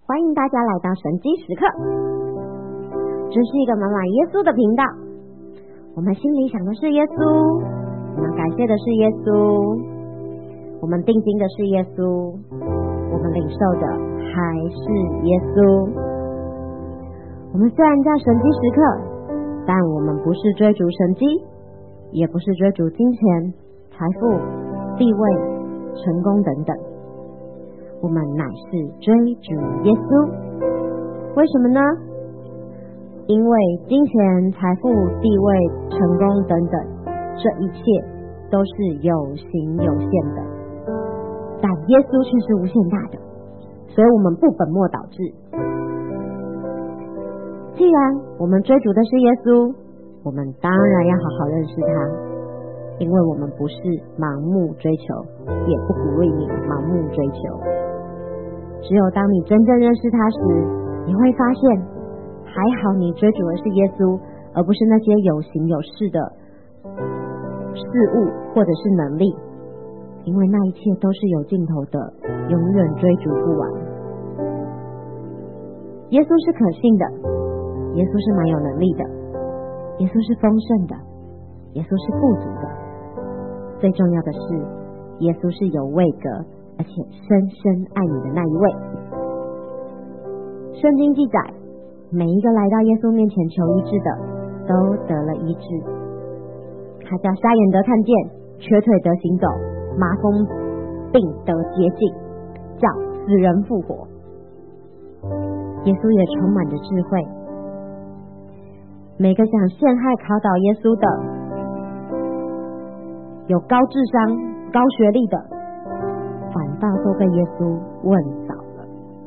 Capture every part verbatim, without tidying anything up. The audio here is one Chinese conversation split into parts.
欢迎大家来到神机时刻，这是一个满满耶稣的频道。我们心里想的是耶稣，我们感谢的是耶稣，我们定睛的是耶稣，我们领受的还是耶稣。我们虽然叫神机时刻，但我们不是追逐神机，也不是追逐金钱、财富、地位、成功等等，我们乃是追逐耶稣。为什么呢？因为金钱、财富、地位、成功等等，这一切都是有形有限的，但耶稣却是无限大的，所以我们不本末倒置。既然我们追逐的是耶稣，我们当然要好好认识他，因为我们不是盲目追求，也不鼓励你盲目追求。只有当你真正认识他时，你会发现还好你追逐的是耶稣，而不是那些有形有势的事物或者是能力，因为那一切都是有尽头的，永远追逐不完。耶稣是可信的，耶稣是蛮有能力的，耶稣是丰盛的，耶稣是富足的，最重要的是耶稣是有位格而且深深爱你的那一位。圣经记载，每一个来到耶稣面前求医治的都得了医治。他叫瞎眼得看见，瘸腿得行走，麻风病得洁净，叫死人复活。耶稣也充满着智慧，每个想陷害考倒耶稣的，有高智商高学历的，反倒都被耶稣问倒了。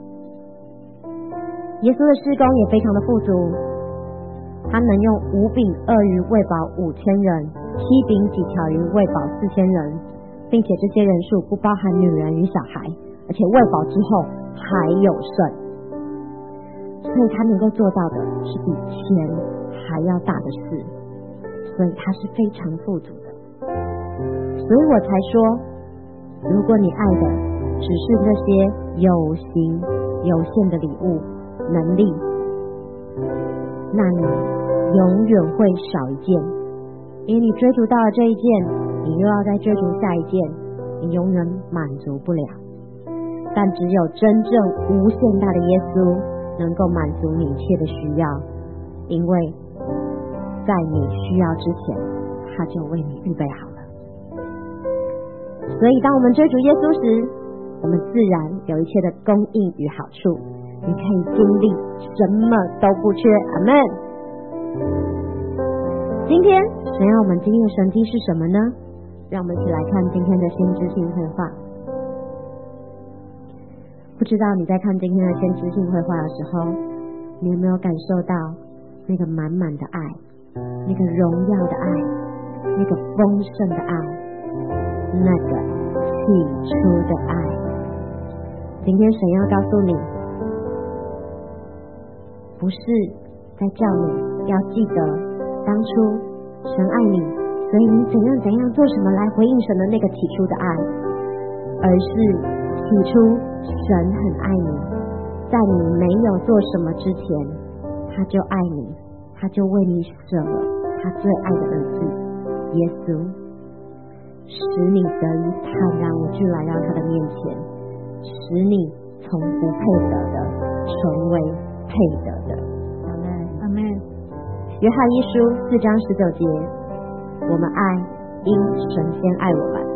耶稣的事工也非常的富足，他能用五饼二鱼喂饱五千人，七饼几条鱼喂饱四千人，并且这些人数不包含女人与小孩，而且喂饱之后还有剩，所以他能够做到的是比钱还要大的事，所以他是非常富足的。所以我才说，如果你爱的只是这些有形有限的礼物能力，那你永远会少一件，因为你追逐到了这一件，你又要再追逐下一件，你永远满足不了。但只有真正无限大的耶稣能够满足你一切的需要，因为在你需要之前他就为你预备好了。所以当我们追逐耶稣时，我们自然有一切的供应与好处，你可以经历什么都不缺。阿们。今天神要我们经历的神迹是什么呢？让我们一起来看今天的先知性绘画。不知道你在看今天的先知性绘画的时候，你有没有感受到那个满满的爱，那个荣耀的爱，那个丰盛的爱，那个起初的爱？今天神要告诉你，不是在叫你要记得当初神爱你，所以你怎样怎样做什么来回应神的那个起初的爱，而是起初神很爱你，在你没有做什么之前他就爱你，他就为你舍了他最爱的儿子耶稣，使你得以坦然无惧来到他的面前，使你从不配得的成为配得的。阿们，阿们。约翰一书四章十九节，我们爱，因神先爱我们。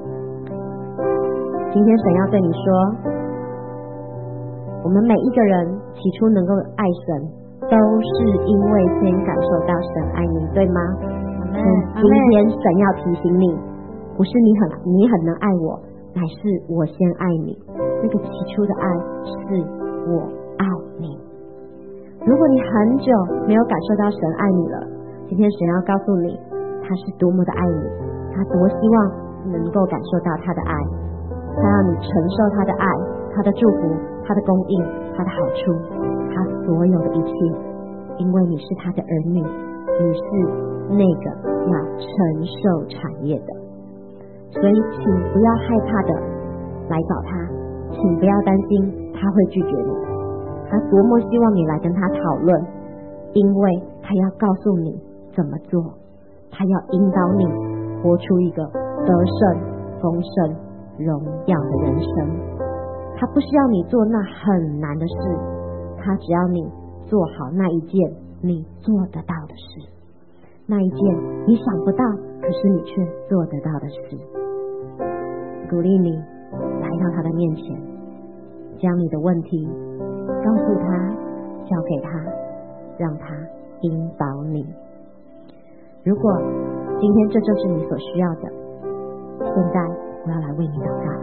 今天神要对你说，我们每一个人起初能够爱神，都是因为先感受到神爱你，对吗？今天神要提醒你，不是你很你很能爱我，乃是我先爱你。那个起初的爱是我爱你。如果你很久没有感受到神爱你了，今天神要告诉你，他是多么的爱你，他多希望能够感受到他的爱，他让你承受他的爱，他的祝福，他的供应，他的好处，他所有的一切，因为你是他的儿女，你是那个要承受产业的。所以请不要害怕的来找他，请不要担心他会拒绝你， 他多么希望你来跟他讨论，因为他要告诉你怎么做，他要引导你活出一个得胜、丰盛、荣耀的人生。他不需要你做那很难的事，他只要你做好那一件你做得到的事，那一件你想不到可是你却做得到的事。鼓励你来到他的面前，将你的问题告诉他，交给他，让他引导你。如果今天这就是你所需要的，现在我要来为你祷告。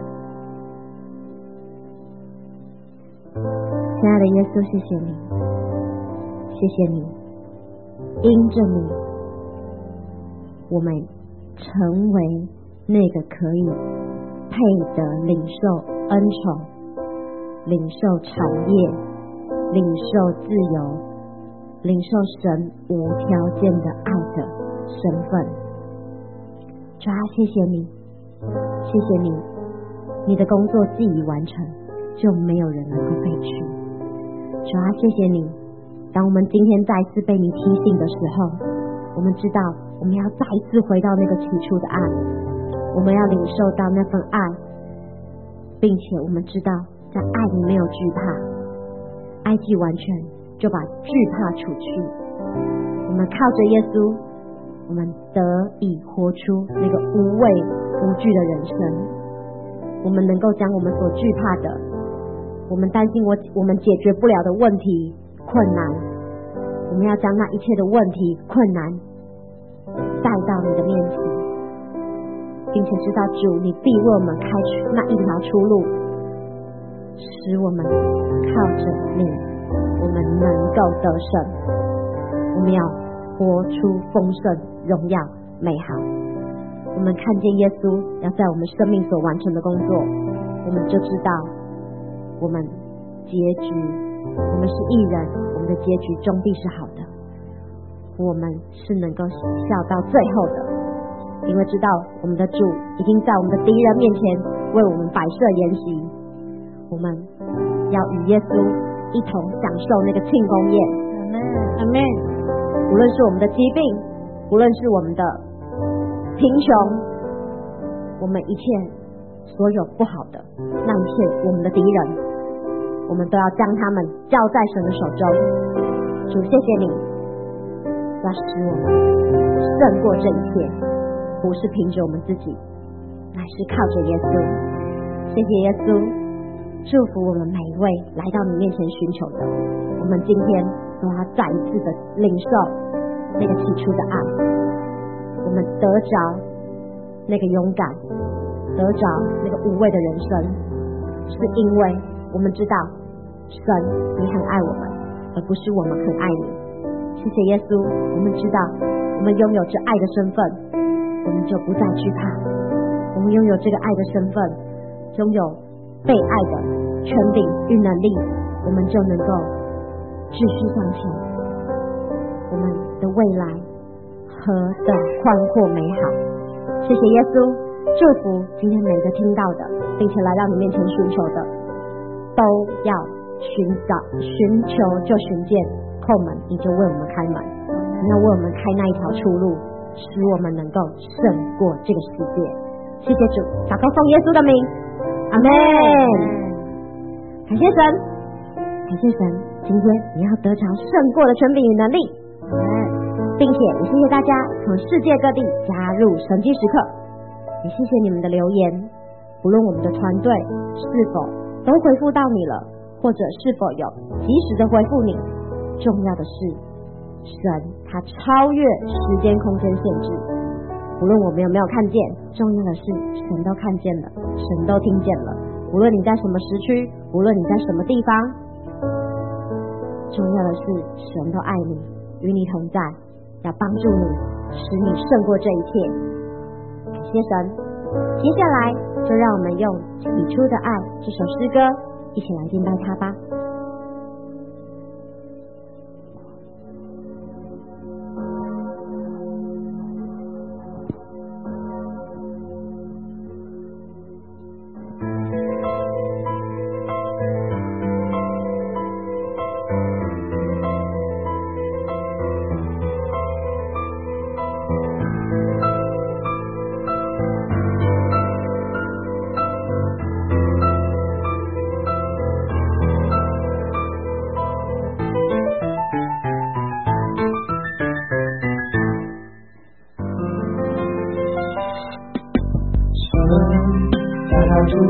亲爱的耶稣，谢谢你，谢谢你，因着你，我们成为那个可以配得领受恩宠、领受产业、领受自由、领受神无条件的爱的身份。主啊，谢谢你，谢谢你，你的工作既已完成，就没有人能够废去。主啊，谢谢你，当我们今天再次被你提醒的时候，我们知道我们要再一次回到那个起初的爱，我们要领受到那份爱，并且我们知道在爱里没有惧怕，爱既完全，就把惧怕除去。我们靠着耶稣，我们得以活出那个无畏无惧的人生。我们能够将我们所惧怕的，我们担心我我们解决不了的问题困难，我们要将那一切的问题困难带到你的面前，并且知道主你必为我们开出那一条出路，使我们靠着你，我们能够得胜。我们要活出丰盛、荣耀、美好。我们看见耶稣要在我们生命所完成的工作，我们就知道我们结局，我们是义人，我们的结局终必是好的，我们是能够笑到最后的，因为知道我们的主已经在我们的敌人面前为我们摆设筵席，我们要与耶稣一同享受那个庆功宴。阿们。无论是我们的疾病，无论是我们的贫穷，我们一切所有不好的那一切我们的敌人，我们都要将他们交在神的手中。主，谢谢你要使我们胜过这一切，不是凭着我们自己，乃是靠着耶稣。谢谢耶稣，祝福我们每一位来到你面前寻求的，我们今天都要再一次的领受那个起初的爱，我们得着那个勇敢，得着那个无畏的人生，是因为我们知道神你很爱我们，而不是我们很爱你。谢谢耶稣，我们知道我们拥有这爱的身份，我们就不再惧怕，我们拥有这个爱的身份，拥有被爱的权柄与能力，我们就能够继续向前。我们的未来何等宽阔美好。谢谢耶稣，祝福今天每个听到的并且来到你面前寻求的，都要寻找寻求就寻见，叩门你就为我们开门，你要为我们开那一条出路，使我们能够胜过这个世界。谢谢主，祷告奉耶稣的名，阿们。感谢神，感谢神，今天你要得着胜过的权柄与能力，并且也谢谢大家从世界各地加入神迹时刻，也谢谢你们的留言，无论我们的团队是否都回复到你了，或者是否有及时的回复你，重要的是神他超越时间空间限制，无论我们有没有看见，重要的是神都看见了，神都听见了，无论你在什么时区，无论你在什么地方，重要的是神都爱你，与你同在，要帮助你，使你胜过这一切。感谢神。接下来就让我们用起初的爱这首诗歌一起来敬拜他吧。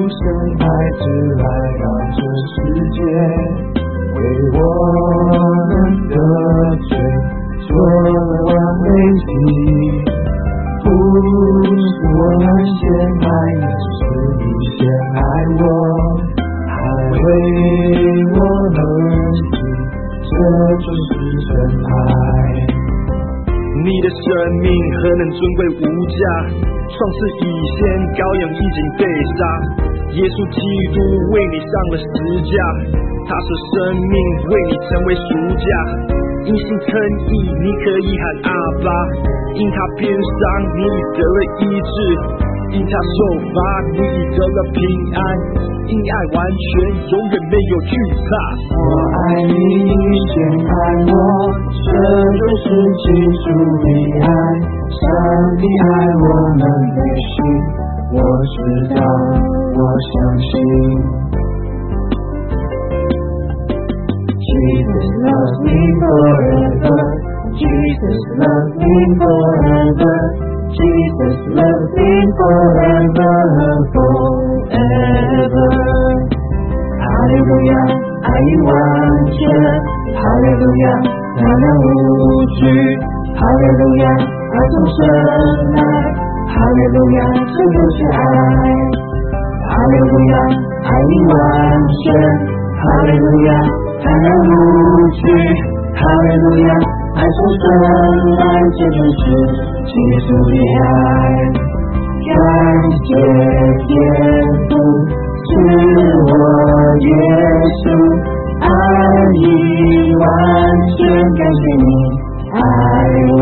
生爱子来到这世界，为我们的罪做了挽回祭，不是我们先爱你，是你先爱我，还为我而死，这就是真爱。 你的生命何能尊贵无价？创世以前，羔羊已经被杀，耶稣基督为你上了十架，他舍生命为你成为赎价。因信称义，你可以喊阿爸；因他鞭伤，你已得了医治；因他受罚，你已得了平安。因爱完全，永远没有惧怕。 我爱你，你先爱我，这就是基督的爱。上帝爱我们的心，我知道，我相信。Jesus loves me forever. Jesus loves me forever. Jesus loves me forever, forever. 哈利路亚，爱已完全。哈利路亚，爱了无惧。哈利路亚，爱从生来。哈利路亚，这就是爱。哈利路亚，爱已完全。哈利路亚，爱了无惧。哈利路亚，爱从生来，这就是基督的爱。感谢天父赐我耶稣，爱已完全，感谢你爱我。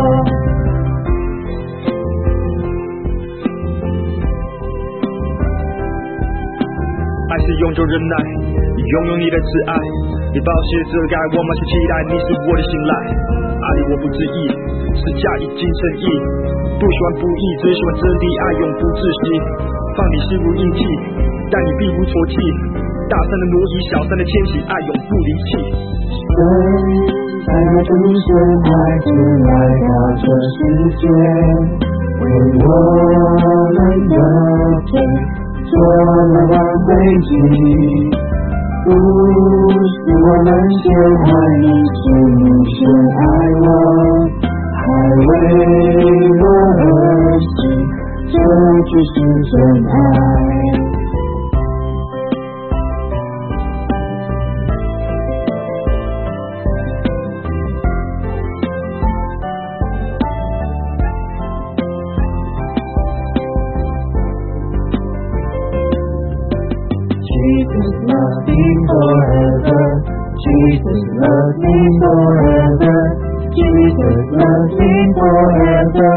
爱是永久忍耐，拥有你的慈爱，你宝血遮盖我满心期待，你是我的信赖。爱你我不知意，是假以精诚意，不喜欢不义，只喜欢真理，爱永不窒息。放你心如印记，但你必不错气。大山的挪移，小山的迁徙，爱永不离弃。 神在那主生爱子来到这世界，为我们的罪做了挽回祭，不是我们先爱你，是你先爱我，还为我而死，这就是真爱。Jesus loves me forever. Jesus loves me forever. Jesus loves me forever,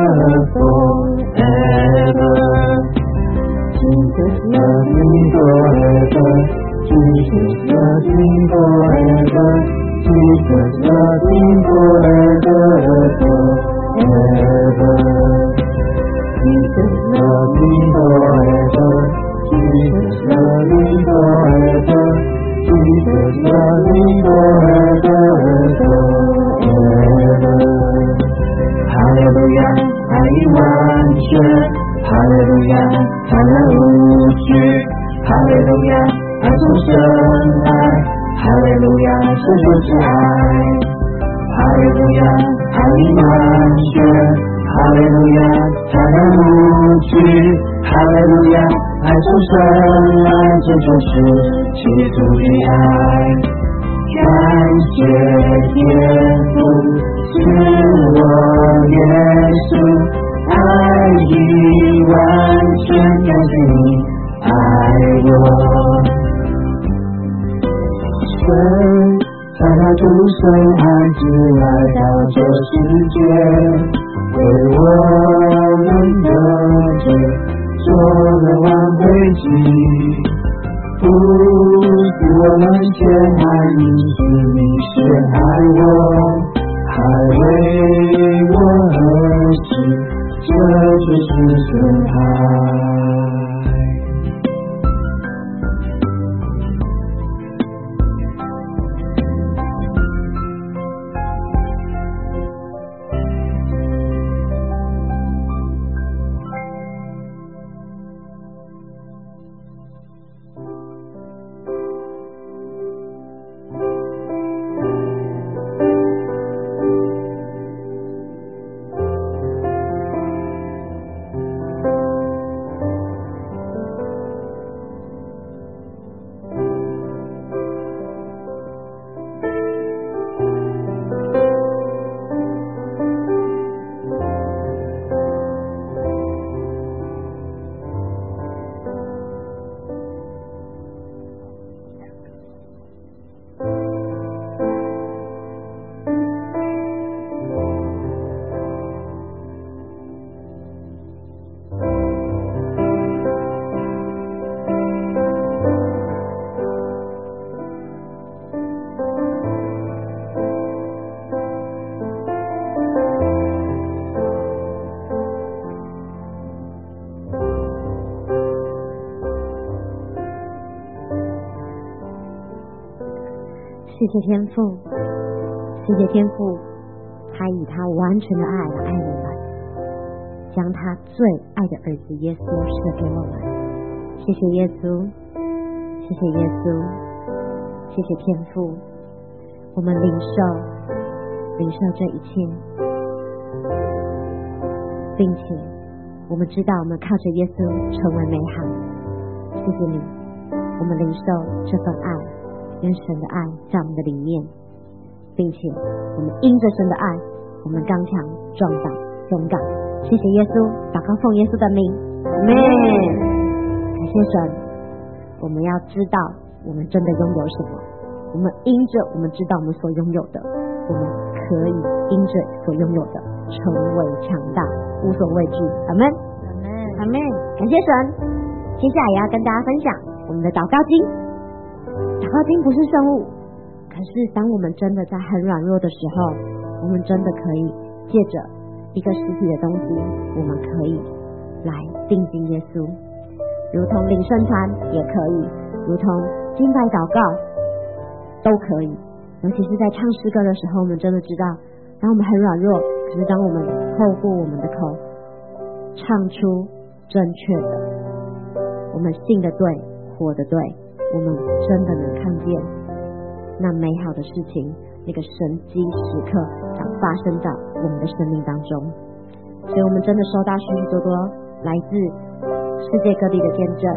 forever. Jesus loves me forever. Jesus loves me forever. Jesus loves me forever, forever. Jesus loves me forever. Jesus loves me forever. Jesus loves me forever, forever. Hallelujah, 爱已完全。Hallelujah, 爱了无惧。Hallelujah, 爱从生来。Hallelujah, 这就是爱。Hallelujah, 爱已完全。Hallelujah, 爱了无惧。Hallelujah, 爱从生来，这就是基督的爱。感谢天父赐我耶稣，爱已完全，感谢你爱我。神在那主生爱子来到这世界，为我们的罪做了挽回祭，不是我们先爱你，是你先爱我，还为我而死，这就是真爱。 谢谢天父，谢谢天父，他以他完全的爱来爱我们，将他最爱的儿子耶稣赐给我们。谢谢耶稣，谢谢耶稣，谢谢天父，我们领受领受这一切，并且我们知道我们靠着耶稣成为美好。谢谢你，我们领受这份爱跟神的爱在我们的里面，并且我们因着神的爱，我们刚强壮胆勇敢。谢谢耶稣，祷告奉耶稣的名，阿们。感谢神，我们要知道我们真的拥有什么，我们因着我们知道我们所拥有的，我们可以因着所拥有的成为强大，无所畏惧。阿们， 阿们， 阿们。感谢神。接下来也要跟大家分享我们的祷告经。祷告经不是圣物，可是当我们真的在很软弱的时候，我们真的可以借着一个实体的东西，我们可以来定睛耶稣，如同领圣餐也可以，如同敬拜祷告都可以。尤其是在唱诗歌的时候，我们真的知道，当我们很软弱，可是当我们透过我们的口唱出正确的，我们信的对，活的对，我们真的能看见那美好的事情，那个神迹时刻将发生在我们的生命当中。所以我们真的收到许许多多来自世界各地的见证，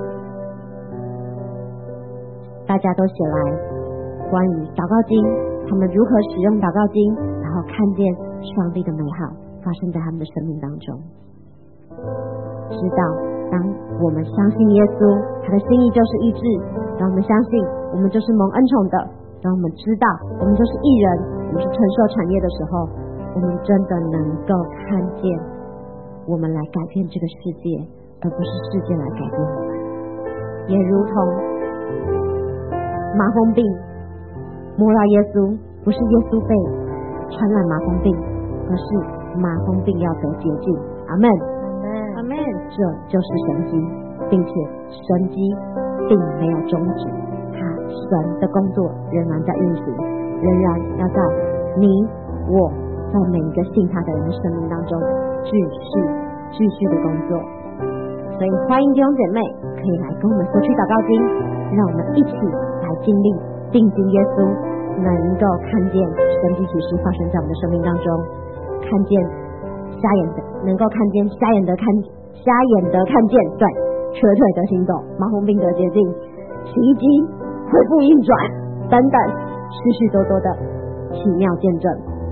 大家都写来关于祷告经，他们如何使用祷告经，然后看见上帝的美好发生在他们的生命当中。知道当我们相信耶稣，他的心意就是医治，当我们相信我们就是蒙恩宠的，当我们知道我们就是义人，我们是承受产业的时候，我们真的能够看见我们来改变这个世界，而不是世界来改变我们。也如同麻风病摸到耶稣，不是耶稣被传染麻风病，而是麻风病要得洁净。阿们，阿们。这就是神迹，并且神迹并没有终止，他神的工作仍然在运行，仍然要在你我在每一个信他的人的生命当中继续继续的工作。所以欢迎弟兄姐妹可以来跟我们索取祷告经，让我们一起来经历定睛耶稣，能够看见神迹奇事发生在我们的生命当中，看见瞎眼的能够看见瞎眼的看瞎眼的看见，对，瘸腿的行走，麻风病得洁净，奇迹恢复运转等等，许许多多的奇妙见证。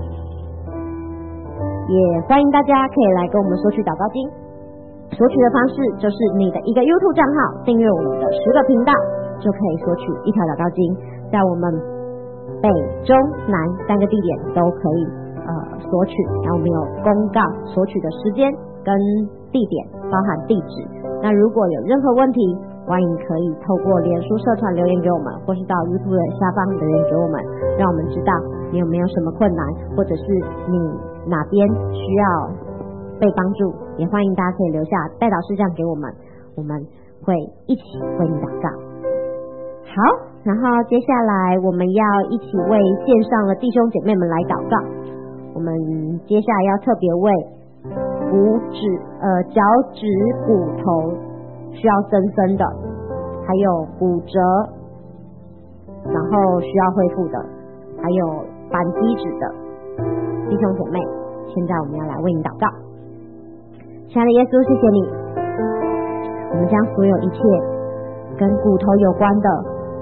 也欢迎大家可以来跟我们索取祷告经，索取的方式就是你的一个 YouTube 账号订阅我们的十个频道，就可以索取一条祷告经，在我们北中南三个地点都可以呃索取，然后我们有公告索取的时间跟地点，包含地址。那如果有任何问题，欢迎可以透过脸书社团留言给我们，或是到 YouTube 的下方留言给我们，让我们知道你有没有什么困难，或者是你哪边需要被帮助。也欢迎大家可以留下代祷事项给我们，我们会一起为你祷告。好，然后接下来我们要一起为线上的弟兄姐妹们来祷告。我们接下来要特别为骨指呃脚趾骨头需要增生的，还有骨折然后需要恢复的，还有扳机指的弟兄姐妹，现在我们要来为你祷告。亲爱的耶稣，谢谢你，我们将所有一切跟骨头有关的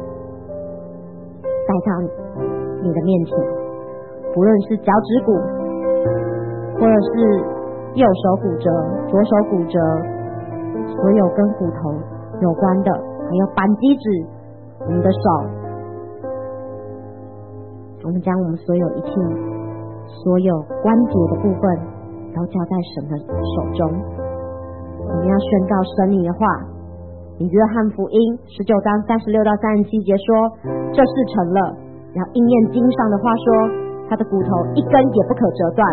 带到你的面前，不论是脚趾骨，或者是右手骨折、左手骨折，所有跟骨头有关的，还有扳机指，我们的手，我们将我们所有一切所有关节的部分都交在神的手中。我们要宣告神你的话，以约翰福音十九章三十六到三十七节说，这事成了，要应验经上的话说，他的骨头一根也不可折断。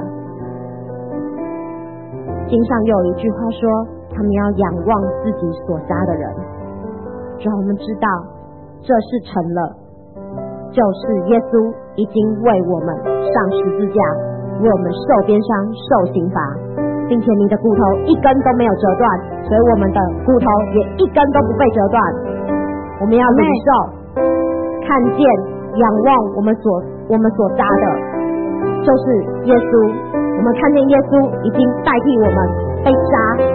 经上又有一句话说，他们要仰望自己所杀的人。主要我们知道这是成了， 就是耶稣已经为我们上十字架，为我们受鞭伤受刑罚，并且你的骨头一根都没有折断，所以我们的骨头也一根都不被折断。我们要领受看见仰望我们所我们所扎的就是耶稣，我们看见耶稣已经代替我们被扎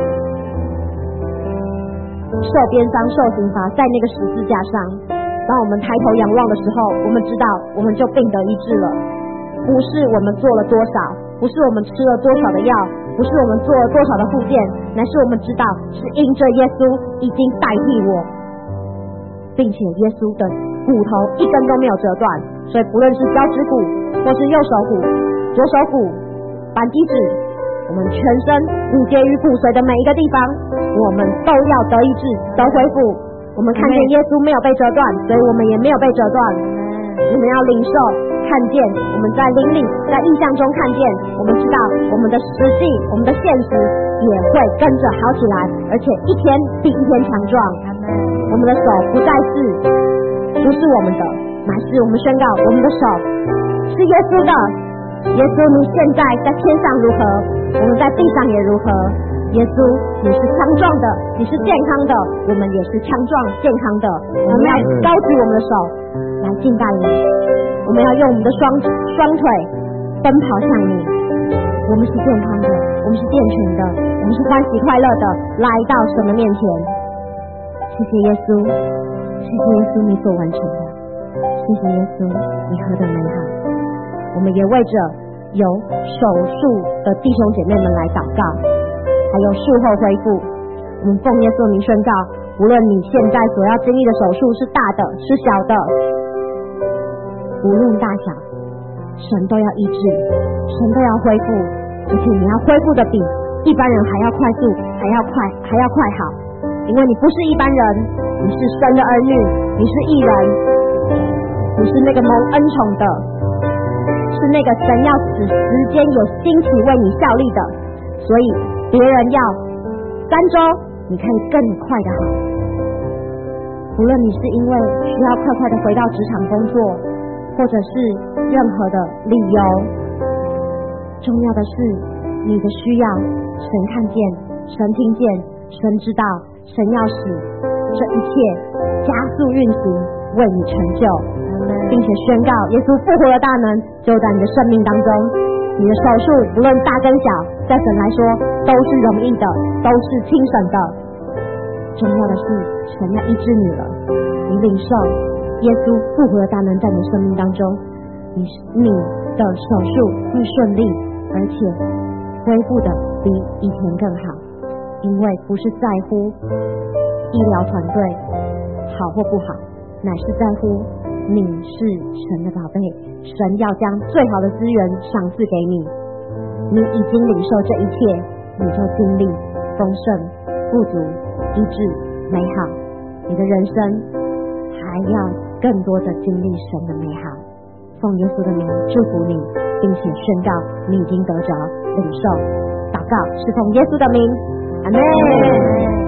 受鞭伤受刑罚，在那个十字架上，当我们抬头仰望的时候，我们知道我们就病得医治了。不是我们做了多少，不是我们吃了多少的药，不是我们做了多少的复健，乃是我们知道是因着耶稣已经代替我，并且耶稣的骨头一根都没有折断，所以不论是脚趾骨或是右手骨左手骨扳机指，我们全身骨节与骨髓的每一个地方，我们都要得医治得恢复。我们看见耶稣没有被折断，所以我们也没有被折断。我们要领受看见，我们在灵里在意象中看见，我们知道我们的实际我们的现实也会跟着好起来，而且一天比一天强壮。我们的手不再是不是我们的，乃是我们宣告我们的手是耶稣的。耶稣你现在在天上如何，我们在地上也如何。耶稣你是强壮的，你是健康的，我们也是强壮健康的。我们要高举我们的手来敬拜你，我们要用我们的双双腿奔跑向你。我们是健康的，我们是健全的，我们是欢喜快乐的来到神的面前。谢谢耶稣，谢谢耶稣你所完成的，谢谢耶稣你何等美好。我们也为着有手术的弟兄姐妹们来祷告，还有术后恢复。我们奉耶稣名宣告，无论你现在所要经历的手术是大的是小的，无论大小，神都要医治，神都要恢复，而且你要恢复的比一般人还要快速，还要快，还要快好。因为你不是一般人，你是神的儿女，你是义人，你是那个蒙恩宠的，是那个神要使时间有兴起为你效力的。所以别人要三周，你可以更快的好。无论你是因为需要快快的回到职场工作，或者是任何的理由，重要的是你的需要神看见，神听见，神知道，神要使这一切加速运行为你成就，并且宣告耶稣复活的大能就在你的生命当中。你的手术不论大跟小，在神来说都是容易的，都是轻省的。重要的是神要医治你了，你领受耶稣复活的大能在你的生命当中，你你的手术会顺利，而且恢复的比以前更好。因为不是在乎医疗团队好或不好，乃是在乎你是神的宝贝，神要将最好的资源赏赐给你。你已经领受这一切，你就经历丰盛、富足、医治、美好。你的人生还要更多的经历神的美好。奉耶稣的名祝福你，并且宣告你已经得着领受。祷告是奉耶稣的名，阿们。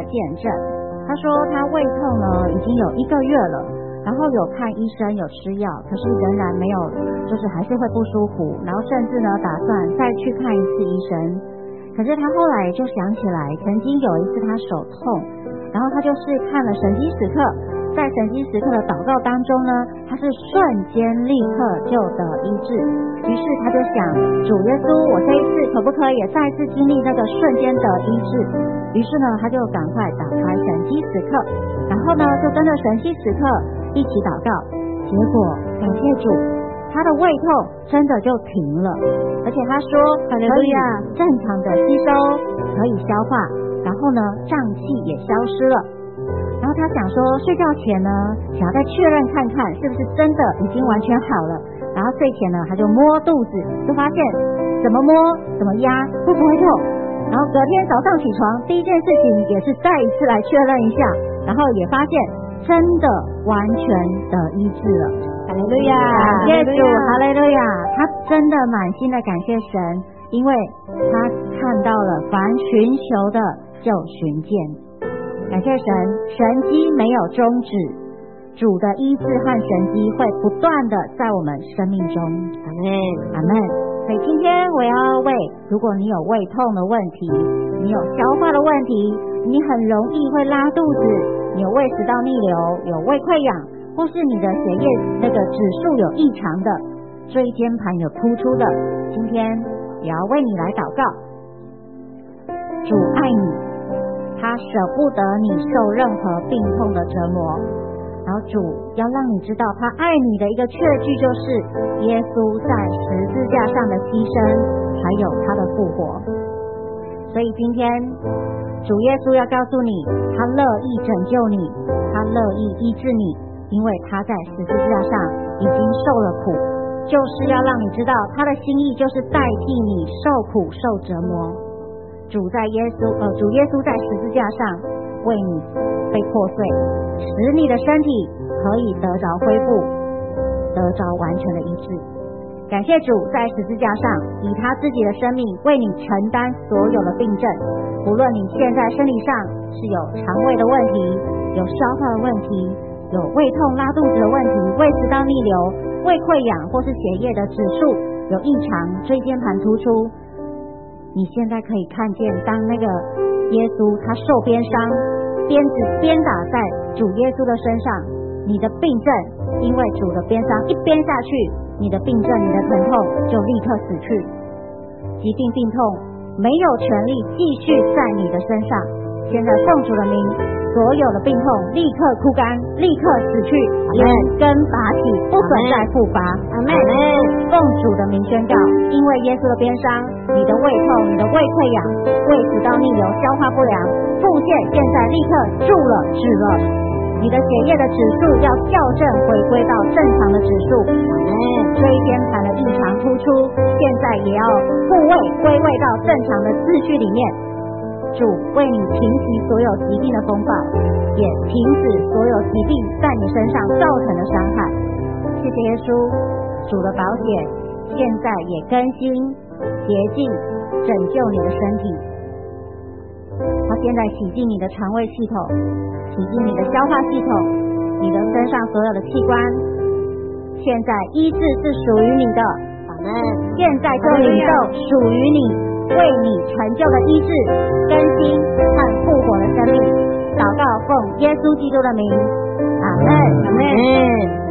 见证。他说他胃痛呢已经有一个月了，然后有看医生有吃药，可是仍然没有，就是还是会不舒服，然后甚至呢打算再去看一次医生。可是他后来就想起来，曾经有一次他手痛，然后他就是看了神机时刻，在神机时刻的祷告当中呢，他是瞬间立刻就得医治。于是他就想，主耶稣，我这一次可不可以也再次经历那个瞬间的医治？于是呢，他就赶快打开神机时刻，然后呢就跟着神机时刻一起祷告。结果感谢主，他的胃痛真的就停了，而且他说可以正常的吸收，可以消化，然后呢胀气也消失了。然后他想说，睡觉前呢想要再确认看看是不是真的已经完全好了，然后睡前呢他就摸肚子，就发现怎么摸怎么压都不会痛。然后隔天早上起床第一件事情也是再一次来确认一下，然后也发现真的完全的医治了。哈利路亚，感谢主，哈利路亚。他真的满心的感谢神，因为他看到了凡寻求的就寻见。感谢神，神迹没有终止，主的医治和神迹会不断的在我们生命中。阿们，阿们。所以今天我要为，如果你有胃痛的问题，你有消化的问题，你很容易会拉肚子，你有胃食道逆流，有胃溃疡，或是你的血液那个指数有异常的，椎间盘有突出的，今天也要为你来祷告。主爱你，他舍不得你受任何病痛的折磨，然后主要让你知道他爱你的一个确据，就是耶稣在十字架上的牺牲，还有他的复活。所以今天主耶稣要告诉你，他乐意拯救你，他乐意医治你，因为他在十字架上已经受了苦，就是要让你知道他的心意就是代替你受苦受折磨。主在耶稣呃，主耶稣在十字架上为你被破碎，使你的身体可以得着恢复，得着完全的医治。感谢主在十字架上以他自己的生命为你承担所有的病症，无论你现在身体上是有肠胃的问题，有消化的问题，有胃痛拉肚子的问题，胃食道逆流，胃溃疡，或是血液的指数有异常，椎间盘突出，你现在可以看见，当那个耶稣他受鞭伤，鞭子鞭打在主耶稣的身上，你的病症因为主的鞭伤一鞭下去，你的病症你的疼痛就立刻死去，疾病病痛没有权利继续在你的身上。现在奉主的名，所有的病痛立刻枯干，立刻死去，连根拔起，不准再复发。阿们。奉主的名宣告，因为耶稣的鞭伤，你的胃痛，你的胃溃疡，胃食道逆流，消化不良，腹泻现在立刻住了止了，你的血液的指数要校正回归到正常的指数。椎间盘的异常突出现在也要复位归位到正常的秩序里面。主为你平息所有疾病的风暴，也停止所有疾病在你身上造成的伤害。谢谢耶稣，主的宝血现在也更新洁净拯救你的身体，它现在洗净你的肠胃系统，洗净你的消化系统，你的身上所有的器官，现在医治是属于你的。现在就领受属于你为你成就的医治、更新和复活的生命。祷告奉耶稣基督的名，阿们，阿们。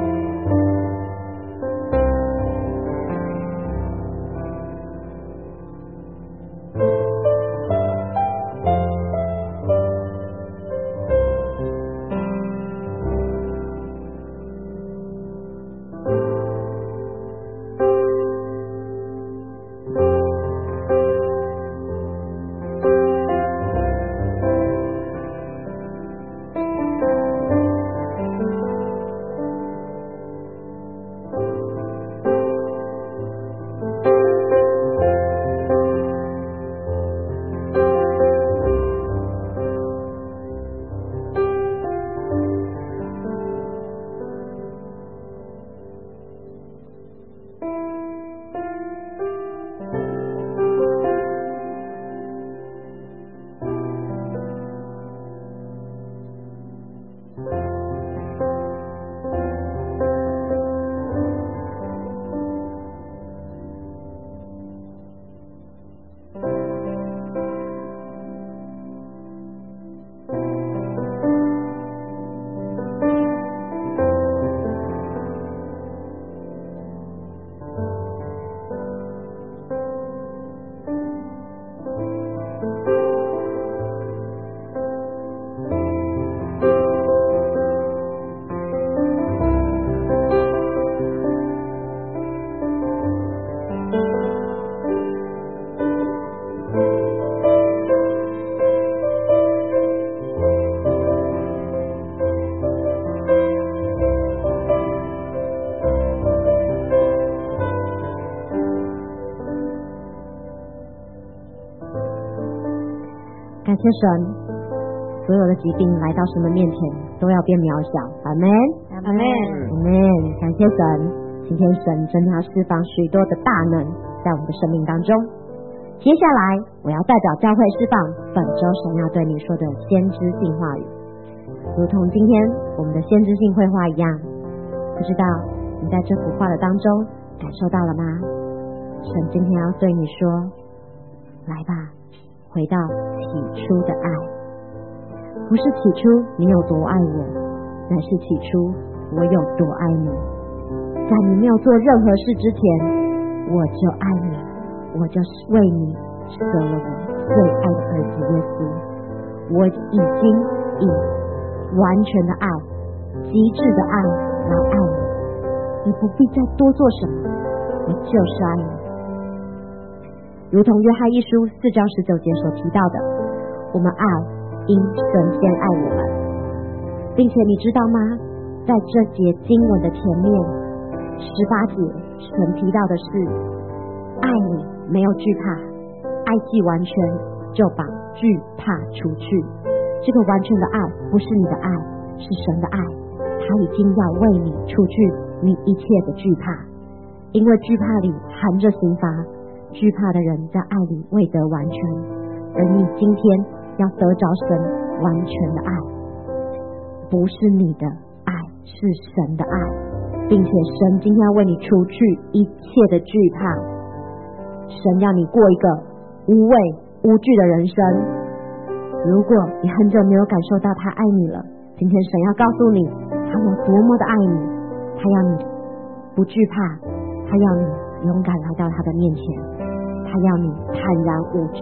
感谢神，所有的疾病来到神的面前都要变渺小。阿们， 阿们， 阿们。感谢神，今天神真的要释放许多的大能在我们的生命当中。接下来我要代表教会释放本周神要对你说的先知性话语，如同今天我们的先知性绘画一样。不知道你在这幅画的当中感受到了吗？神今天要对你说，来吧，回到起初的爱。不是起初你有多爱我，乃是起初我有多爱你。在你没有做任何事之前，我就爱你，我就为你舍了我最爱的儿子耶稣。我已经以完全的爱，极致的爱来爱你，你不必再多做什么，我就是爱你。如同约翰一书四章十九节所提到的，我们爱因神先爱我们，并且你知道吗？在这节经文的前面十八节，神提到的是爱你没有惧怕，爱既完全，就把惧怕除去。这个完全的爱不是你的爱，是神的爱，他已经要为你除去你一切的惧怕，因为惧怕里含着刑罚，惧怕的人在爱里未得完全，而你今天要得着神完全的爱，不是你的爱，是神的爱，并且神今天要为你除去一切的惧怕。神要你过一个无畏无惧的人生。如果你很久没有感受到他爱你了，今天神要告诉你他有多么的爱你，他要你不惧怕，他要你勇敢来到他的面前，他要你坦然无惧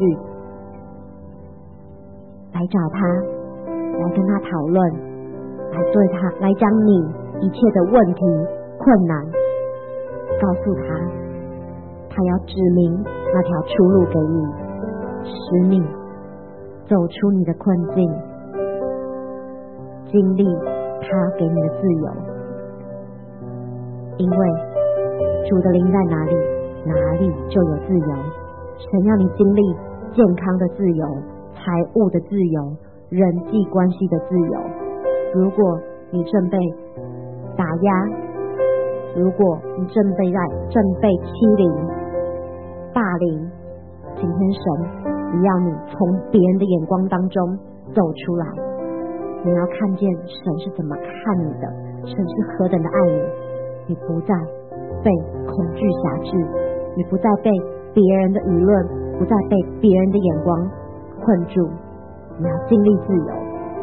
来找他，来跟他讨论，来对他来将你一切的问题困难告诉他，他要指明那条出路给你，使你走出你的困境，经历他给你的自由。因为主的灵在哪里，哪里就有自由。神要你经历健康的自由，财务的自由，人际关系的自由。如果你正被打压，如果你正被在正被欺凌霸凌，今天神也要你从别人的眼光当中走出来，你要看见神是怎么看你的，神是何等的爱你，你不再被恐惧辖制，你不再被别人的舆论，不再被别人的眼光困住，你要经历自由。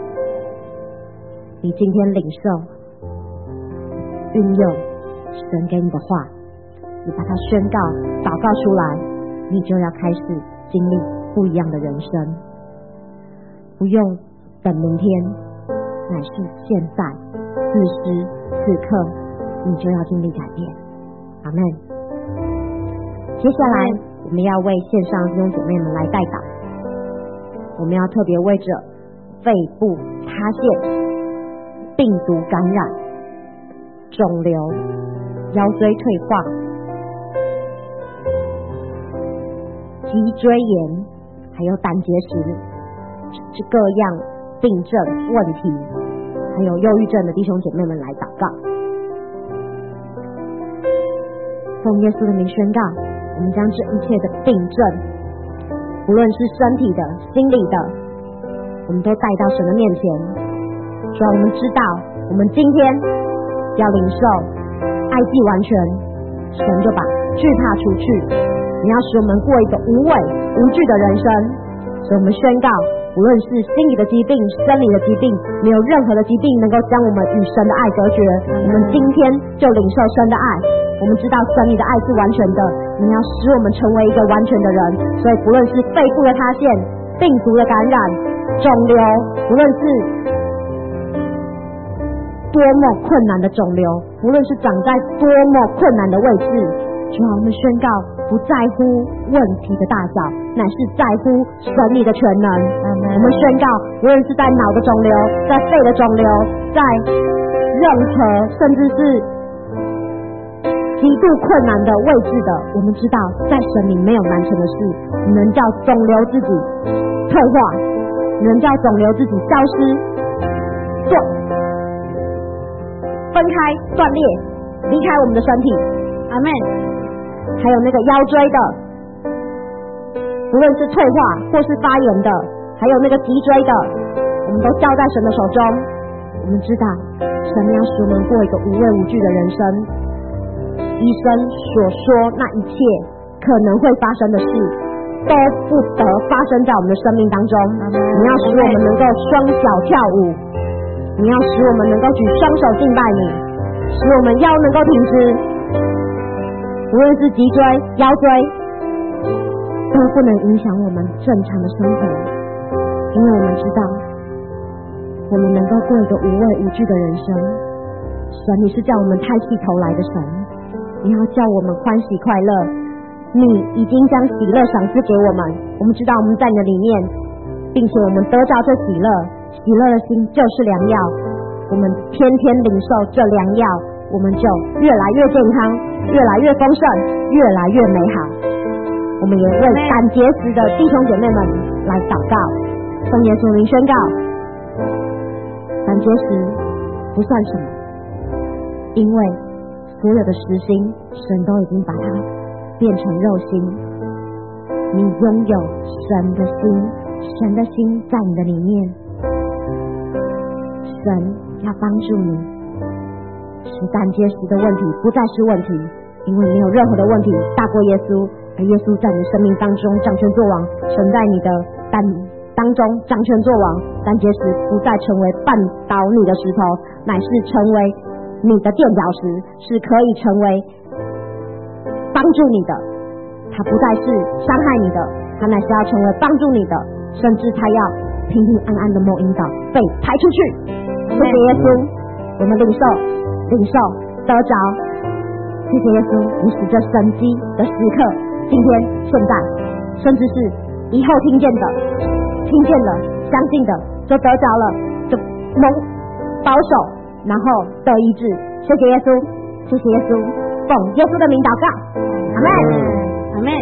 你今天领受运用神给你的话，你把它宣告祷告出来，你就要开始经历不一样的人生。不用等明天，乃是现在此时此刻你就要经历改变。阿们。接下来我们要为线上弟兄姐妹们来代祷，我们要特别为着肺部塌陷、病毒感染、肿瘤、腰椎退化、脊椎炎还有胆结石这各样病症问题还有忧郁症的弟兄姐妹们来祷告。奉耶稣的名宣告，我们将这一切的病症，不论是身体的心理的，我们都带到神的面前， 主啊，我们知道我们今天要领受爱既完全，神就把惧怕除去，你要使我们过一个无畏无惧的人生。所以我们宣告，无论是心理的疾病、生理的疾病，没有任何的疾病能够将我们与神的爱隔绝。我们今天就领受神的爱，我们知道神你的爱是完全的，你要使我们成为一个完全的人。所以不论是肺部的塌陷、病毒的感染、肿瘤，不论是多么困难的肿瘤，无论是长在多么困难的位置，主啊，我们宣告不在乎问题的大小，乃是在乎神你的全能。我们宣告，无论是在脑的肿瘤、在肺的肿瘤、在任何甚至是极度困难的位置的，我们知道在神里没有难成的事。能叫肿瘤自己退化，能叫肿瘤自己消失，做分开断裂离开我们的身体。阿们。还有那个腰椎的，不论是退化或是发炎的，还有那个脊椎的，我们都交在神的手中。我们知道神要使我们过一个无畏无惧的人生，医生所说那一切可能会发生的事都不得发生在我们的生命当中。你要使我们能够双脚跳舞，你要使我们能够举双手敬拜你，使我们腰能够挺直，无论是脊椎、腰椎，都不能影响我们正常的生活，因为我们知道，我们能够过一个无畏无惧的人生。神，你是叫我们抬起头来的神，你要叫我们欢喜快乐，你已经将喜乐赏赐给我们。我们知道我们在你的里面，并且我们得着这喜乐，喜乐的心就是良药。我们天天领受这良药，我们就越来越健康，越来越丰盛，越来越美好。我们也为胆结石的弟兄姐妹们来祷告，奉耶稣名宣告，胆结石不算什么，因为所有的实心神都已经把它变成肉心。你拥有神的心，神的心在你的里面，神要帮助你，使胆结石的问题不再是问题，因为没有任何的问题大过耶稣，而耶稣在你生命当中掌权作王，神在你的胆当中掌权作王，胆结石不再成为绊倒你的石头，乃是成为你的垫脚石，是可以成为帮助你的，它不再是伤害你的，它乃是要成为帮助你的，甚至它要平平安安的蒙引导被抬出去。谢谢耶稣，我们领受领受得着，谢谢耶稣，你使这神迹的时刻，今天现在甚至是以后听见的听见的相信的就得着了，就蒙保守，然后得医治。谢谢耶稣，谢谢耶稣，奉耶稣的名祷告，阿们，阿们。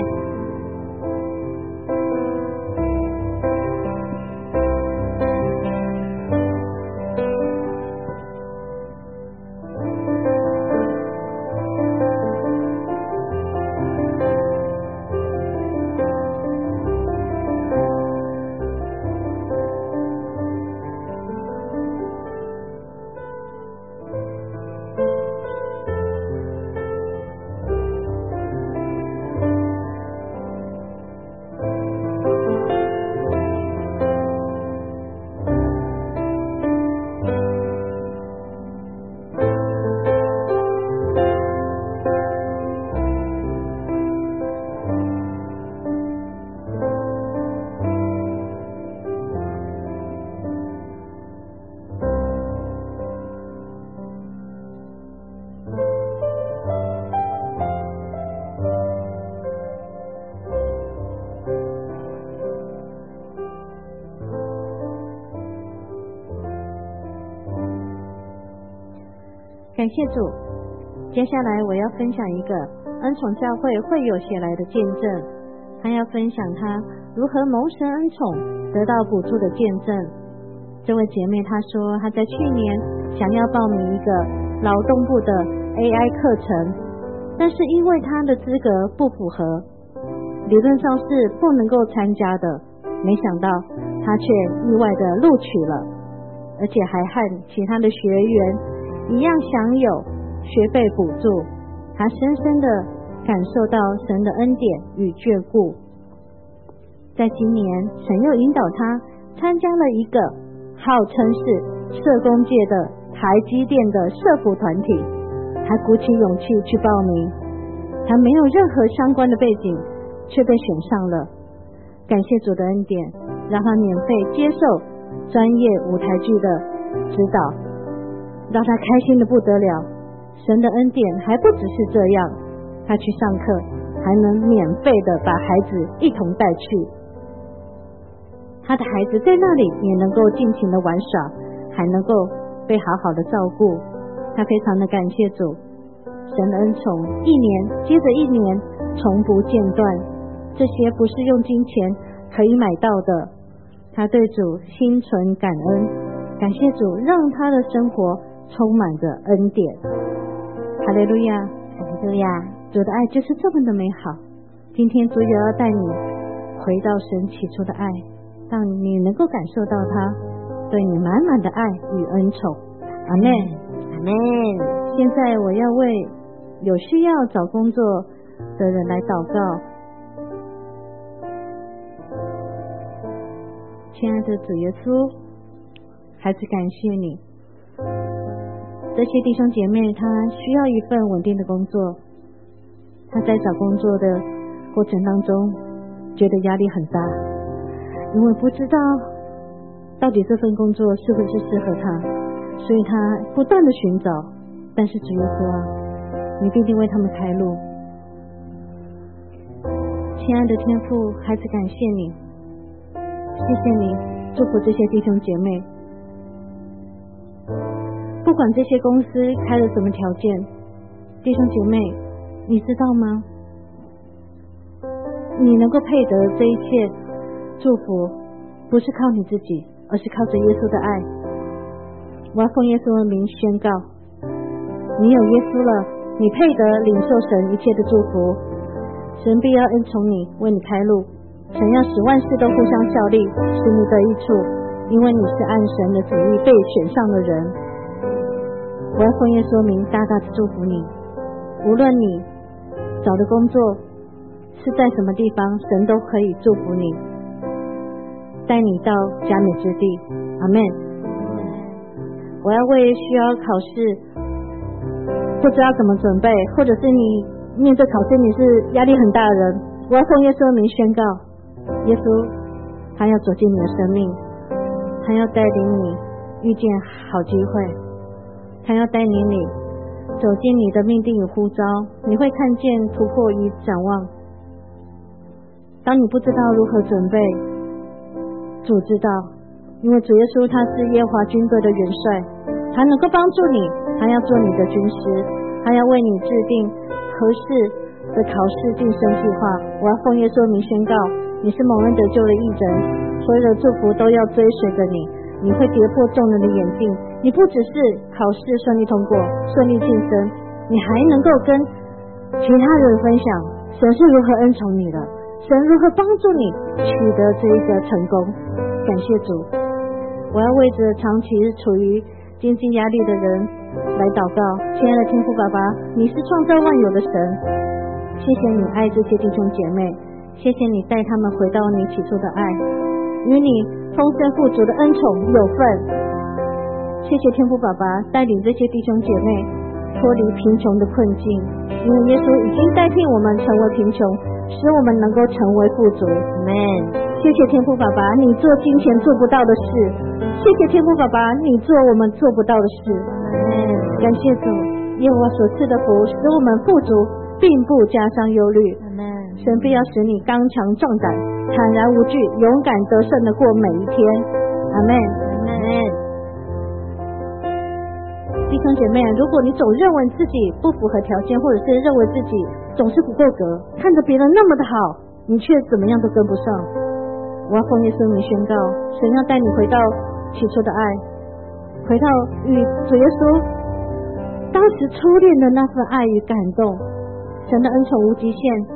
感谢主，接下来我要分享一个恩宠教会会友写来的见证，他要分享他如何蒙神恩宠得到补助的见证。这位姐妹她说，她在去年想要报名一个劳动部的 A I 课程，但是因为她的资格不符合，理论上是不能够参加的，没想到她却意外的录取了，而而且还和其他的学员一样享有学费补助。他深深的感受到神的恩典与眷顾。在今年，神又引导他参加了一个号称是社工界的台积电的社福团体，他鼓起勇气去报名。他没有任何相关的背景，却被选上了。感谢主的恩典，让他免费接受专业舞台剧的指导，让他开心的不得了。神的恩典还不只是这样，他去上课还能免费的把孩子一同带去，他的孩子在那里也能够尽情的玩耍，还能够被好好的照顾。他非常的感谢主，神的恩宠一年接着一年从不间断，这些不是用金钱可以买到的。他对主心存感恩，感谢主让他的生活充满着恩典。哈利路亚，哈利路亚，主的爱就是这么的美好。今天主也要带你回到神起初的爱，让你能够感受到他对你满满的爱与恩宠。阿们，阿们。现在我要为有需要找工作的人来祷告。亲爱的主耶稣，孩子感谢你，这些弟兄姐妹他需要一份稳定的工作，他在找工作的过程当中觉得压力很大，因为不知道到底这份工作是不是适合他，所以他不断的寻找。但是主耶稣啊，你必定为他们开路。亲爱的天父，孩子感谢你，谢谢你祝福这些弟兄姐妹，不管这些公司开了什么条件，弟兄姐妹你知道吗？你能够配得这一切祝福，不是靠你自己，而是靠着耶稣的爱。我要奉耶稣的名宣告，你有耶稣了，你配得领受神一切的祝福。神必要恩宠你，为你开路。神要使万事都互相效力，使你得益处，因为你是按神的旨意被选上的人。我要奉耶稣名大大的祝福你，无论你找的工作是在什么地方，神都可以祝福你，带你到佳美之地。阿们。我要为需要考试不知道怎么准备，或者是你面对考试你是压力很大的人，我要奉耶稣的名宣告，耶稣他要走进你的生命，他要带领你遇见好机会，他要带领你走进你的命定与呼召，你会看见突破与展望。当你不知道如何准备，主知道，因为主耶稣他是耶和华军队的元帅，他能够帮助你，他要做你的军师，他要为你制定合适的考试晋升计划。我要奉耶稣名宣告，你是蒙恩得救的义人，所有的祝福都要追随着你，你会跌破众人的眼镜，你不只是考试顺利通过顺利晋升，你还能够跟其他人分享神是如何恩宠你的，神如何帮助你取得这一个成功。感谢主，我要为着长期处于经济压力的人来祷告。亲爱的天父爸爸，你是创造万有的神，谢谢你爱这些弟兄姐妹，谢谢你带他们回到你起初的爱，与你丰盛富足的恩宠有份。谢谢天父爸爸带领这些弟兄姐妹脱离贫穷的困境，因为耶稣已经代替我们成为贫穷，使我们能够成为富足。Amen。谢谢天父爸爸，你做金钱做不到的事，谢谢天父爸爸，你做我们做不到的事。Amen。感谢主，耶和华所赐的福使我们富足，并不加上忧虑。Amen。神必要使你刚强壮胆，坦然无惧，勇敢得胜的过每一天。Amen。Amen。弟兄姐妹，如果你总认为自己不符合条件，或者是认为自己总是不够格，看着别人那么的好，你却怎么样都跟不上，我要奉耶稣名宣告，神要带你回到起初的爱，回到与主耶稣当时初恋的那份爱与感动。神的恩宠无极限，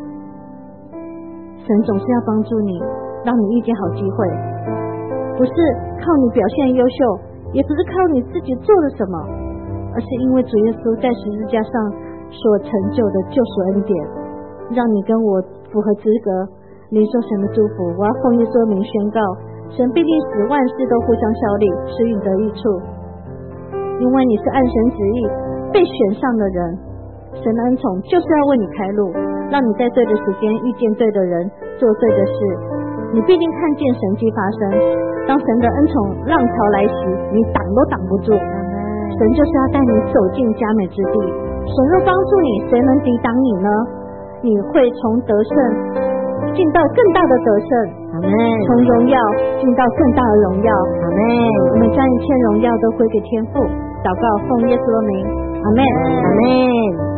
神总是要帮助你，让你遇见好机会，不是靠你表现优秀， 也不是靠你自己做了什么，而是因为主耶稣在十字架上所成就的救赎恩典，让你跟我符合资格领受神的祝福。我要奉耶稣的名宣告，神必定使万事都互相效力，使你得益处，因为你是按神旨意被选上的人。神的恩宠就是要为你开路，让你在对的时间遇见对的人，做对的事。你必定看见神迹发生。当神的恩宠浪潮来袭，你挡都挡不住。神就是要带你走进佳美之地。神若帮助你，谁能抵挡你呢？你会从得胜进到更大的得胜， 阿们。 从荣耀进到更大的荣耀， 阿们。 我们将一切荣耀都归给天父。祷告奉耶稣的名，阿们， 阿们。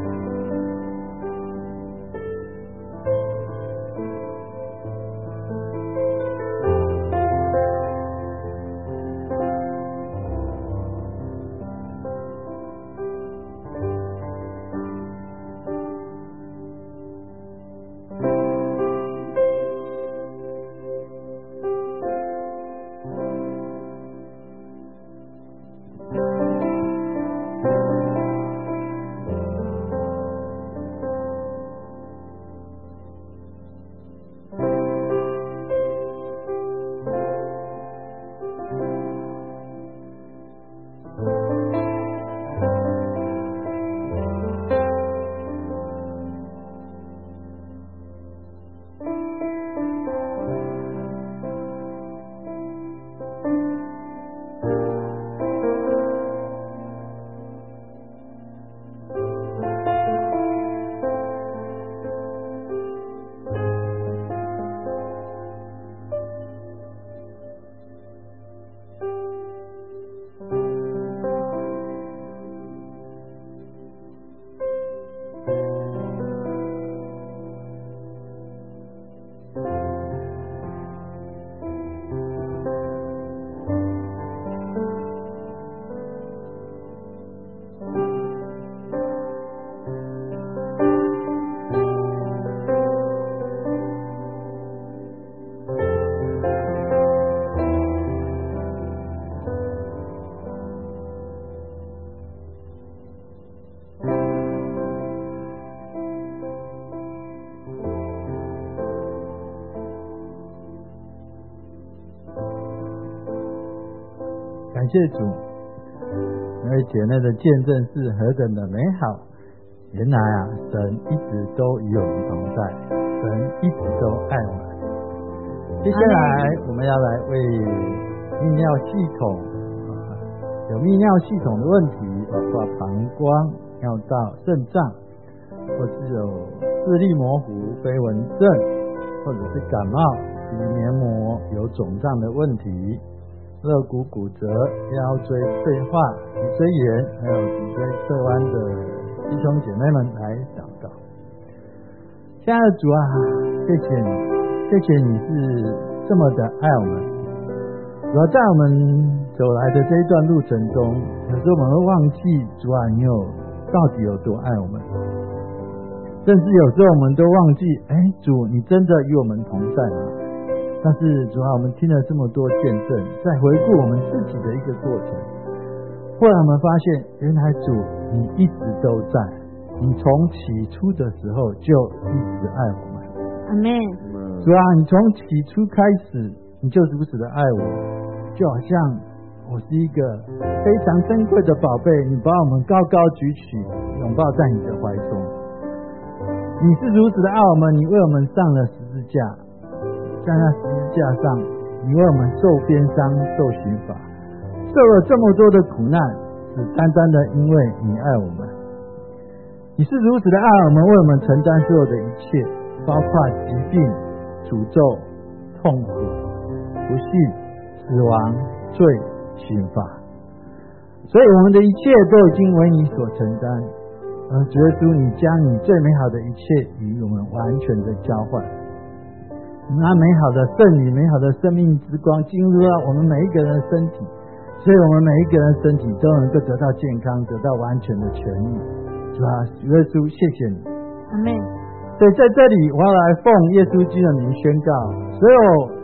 感谢主，因为姐妹的见证是何等的美好。原来啊，神一直都与我们同在，神一直都爱我们。接下来我们要来为泌尿系统有泌尿系统的问题，包括膀胱、尿道、肾脏，或是有视力模糊、飞蚊症，或者是感冒、鼻黏膜有肿胀的问题，肋骨骨折、腰椎退化、脊椎炎，还有脊椎侧弯的弟兄姐妹们来祷告。亲爱的主啊，谢谢你，谢谢你是这么的爱我们。主啊，在我们走来的这一段路程中，有时候我们会忘记主啊，你有到底有多爱我们，甚至有时候我们都忘记，哎，主，你真的与我们同在吗？但是主啊，我们听了这么多见证，在回顾我们自己的一个过程，后来我们发现，原来主你一直都在，你从起初的时候就一直爱我们。 阿们。 主啊，你从起初开始，你就如此的爱我，就好像我是一个非常珍贵的宝贝，你把我们高高举起，拥抱在你的怀中。你是如此的爱我们，你为我们上了十字架，在那十字架上，你为我们受鞭伤、受刑罚，受了这么多的苦难，只单单的因为你爱我们。你是如此的爱我们，为我们承担所有的一切，包括疾病、诅咒、痛苦、不幸、死亡、罪、刑罚。所以我们的一切都已经为你所承担，而主耶稣，你将你最美好的一切与我们完全的交换，那美好的圣灵、美好的生命之光进入到我们每一个人的身体，所以我们每一个人的身体都能够得到健康，得到完全的痊愈。主啊，主耶稣，谢谢你。 阿们。 所以在这里，我要来奉耶稣基督的名宣告，所有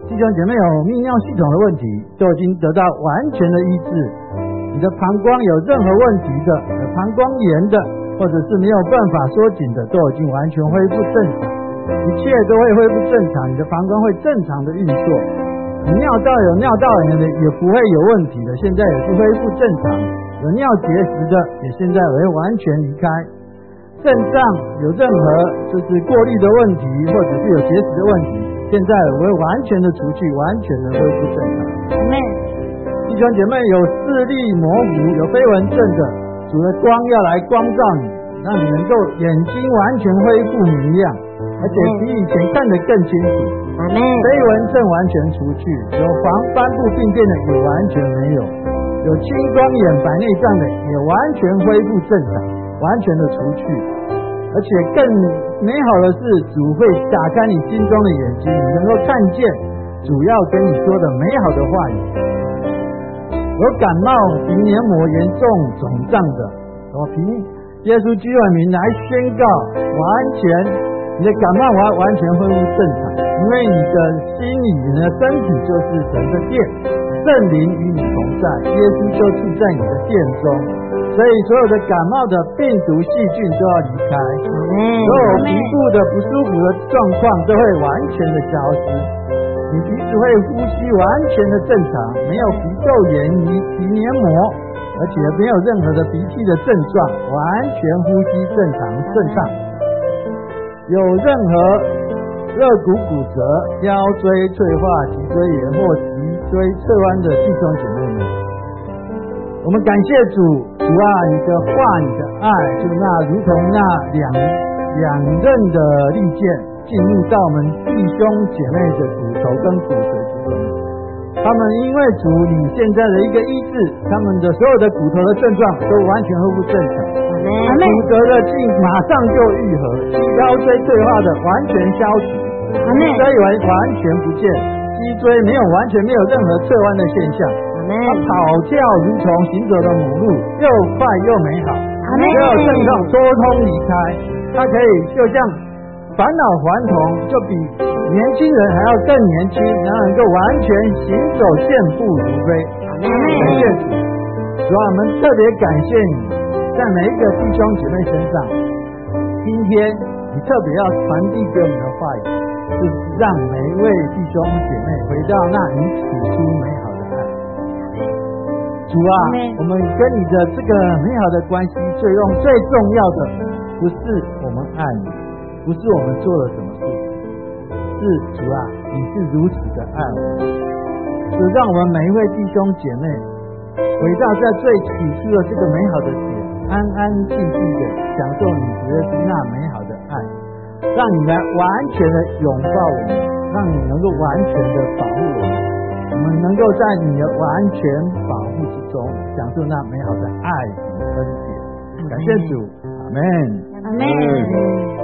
弟兄姐妹有泌尿系统的问题，都已经得到完全的医治。你的膀胱有任何问题的，有膀胱炎的，或者是没有办法缩紧的，都已经完全恢复正常，一切都会恢复正常，你的膀胱会正常的运作。你尿道有尿道炎的也不会有问题的，现在也是恢复正常。有尿结石的也现在会完全离开。肾脏有任何就是过滤的问题，或者是有结石的问题，现在也会完全的除去，完全的恢复正常。弟兄姐妹有视力模糊、有飞蚊症的，主的光要来光照你，让你能够眼睛完全恢复明亮，而且比以前看得更清楚。飞蚊症完全除去，有黄斑部病变的也完全没有，有青光眼、白内障的也完全恢复正常，完全的除去。而且更美好的是，主会打开你心中的眼睛，你能够看见主要跟你说的美好的话语。有感冒、鼻黏膜严重肿胀的，我凭耶稣基督的名来宣告，完全你的感冒完完全恢复正常，因为你的心里、你的身体就是神的殿，圣灵与你同在，耶稣就住在你的殿中，所以所有的感冒的病毒细菌都要离开，所有皮肤的不舒服的状况都会完全的消失，你鼻子会呼吸完全的正常，没有鼻窦炎、鼻黏膜，而且没有任何的鼻涕的症状，完全呼吸正常顺畅。有任何肋骨骨折、腰椎退化、脊椎炎或脊椎侧弯的弟兄姐妹们，我们感谢主，主啊，你的话、你的爱，就那如同那两两刃的利剑，进入到我们弟兄姐妹的骨头跟骨髓之中。他们因为主你现在的一个医治，他们的所有的骨头的症状都完全恢复正常，骨折的劲马上就愈合，腰椎退化的完全消除，脊椎完完全不见，脊椎没有完全没有任何侧弯的现象，他跑跳如同行走的母鹿，又快又美好，所有症状多通离开，他可以就像返老还童，就比年轻人还要更年轻，然后能够完全行走健步如飞。感谢主，主啊，我们特别感谢你，在每一个弟兄姐妹身上，今天你特别要传递给我们的话语，就是让每一位弟兄姐妹回到那你起初美好的爱。主啊，我们跟你的这个美好的关系，最用最重要的不是我们爱你，不是我们做了什么事情，是主啊，你是如此的爱我们，就让我们每一位弟兄姐妹回到在最起初的这个美好的点，安安静静的享受你觉得是那美好的爱，让你来完全的拥抱我们，让你能够完全的保护我们，我们能够在你的完全保护之中享受那美好的爱与恩典。感谢主，阿们， 阿们。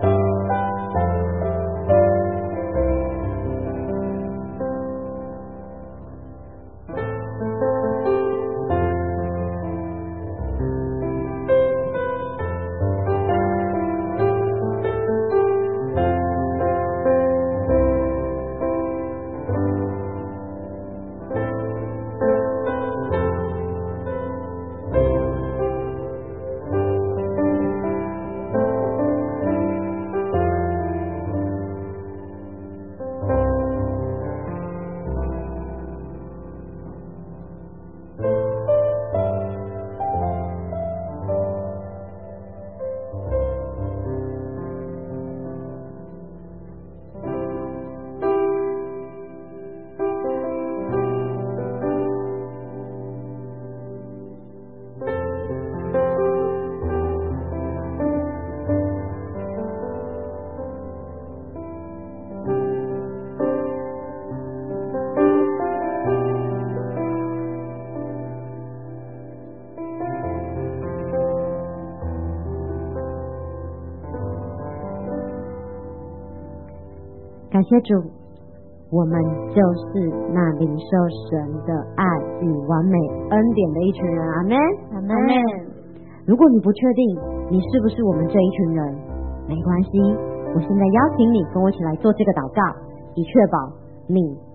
感谢主，我们就是那领受神的爱与完美恩典的一群人。阿们， 阿们。 如果你不确定你是不是我们这一群人，没关系，我现在邀请你跟我一起来做这个祷告，以确保你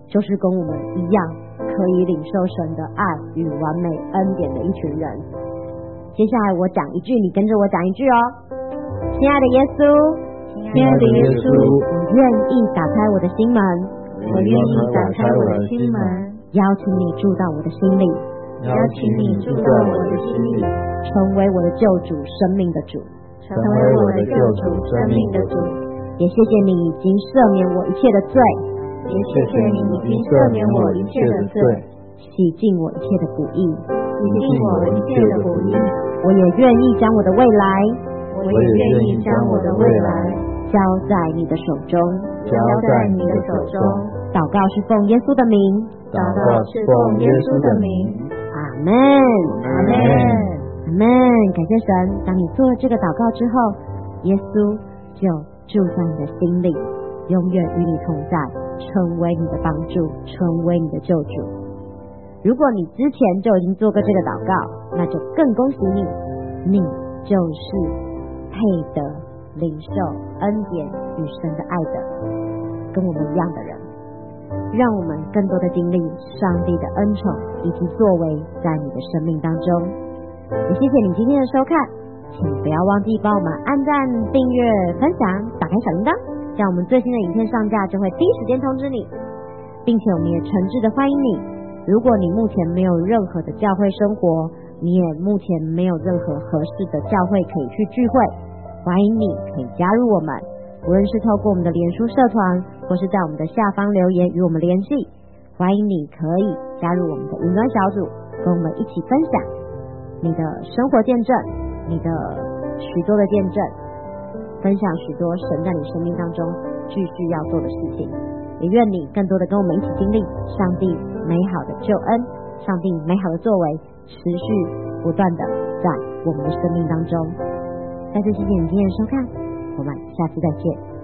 就是跟我们一样可以领受神的爱与完美恩典的一群人。接下来我讲一句，你跟着我讲一句哦。亲爱的耶稣， 亲爱的耶稣， 我愿意打开我的心门， 我愿意打开我的心门， 邀请你住到我的心里， 邀请你住到我的心里， 成为我的救主，生命的主， 成为我的救主，生命的主。 也谢谢你已经赦免我一切的罪， 也谢谢你已经赦免我一切的罪， 洗净我一切的不义， 洗净我一切的不义。 我也愿意将我的未来， 我也愿意将我的未来交在你的手中， 交在你的手中。 祷告是奉耶稣的名， 祷告是奉耶稣的名。 阿门， 阿门， 阿门。感谢神，当你做了这个祷告之后，耶稣就住在你的心里，永远与你同在，成为你的帮助，成为你的救主。如果你之前就已经做过这个祷告，那就更恭喜你，你就是配得领受恩典与神的爱的，跟我们一样的人。让我们更多的经历上帝的恩宠以及作为在你的生命当中。也谢谢你今天的收看，请不要忘记帮我们按赞、订阅、分享，打开小铃铛，这样我们最新的影片上架就会第一时间通知你，并且我们也诚挚的欢迎你。如果你目前没有任何的教会生活，你也目前没有任何合适的教会可以去聚会，欢迎你可以加入我们，无论是透过我们的脸书社团，或是在我们的下方留言与我们联系，欢迎你可以加入我们的云端小组，跟我们一起分享你的生活见证，你的许多的见证，分享许多神在你生命当中继续要做的事情。也愿你更多的跟我们一起经历上帝美好的救恩，上帝美好的作为持续不断的在我们的生命当中。再次谢谢你今天的收看，我们下次再见。